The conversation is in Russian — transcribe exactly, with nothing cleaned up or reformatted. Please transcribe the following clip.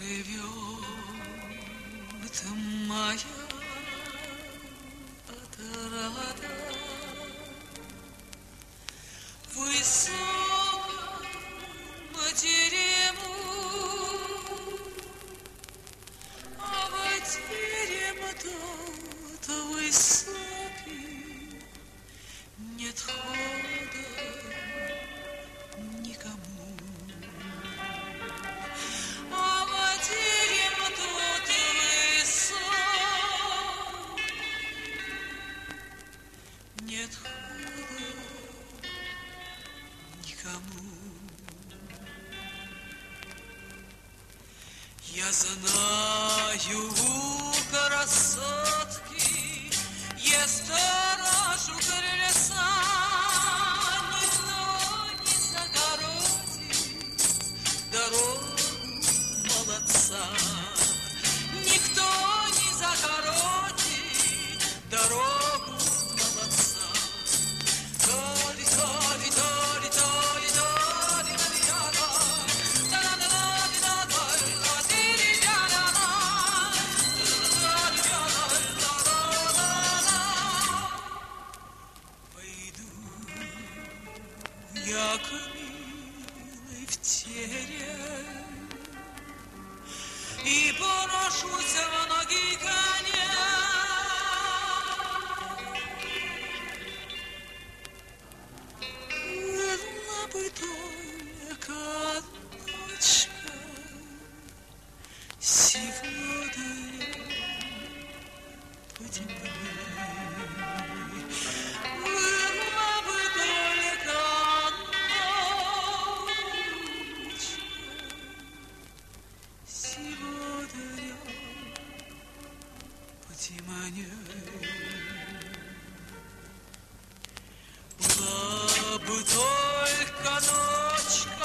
Живет моя отрада в высоком терему, а в терем тот высокий нет хода никому. А в терем тот высокий нет хода никому. Я знаю, у красотки есть сторожу крыльца, никто не загородит дорогу молодца, никто не загородит дорогу молодца. Толи, толи, толи, толи, толи, толи, я к милой в терем и порошусь в ноги коня. Была бы только ночка сегодня потемней. Была бы только ночка сегодня потемней. Была бы только ночка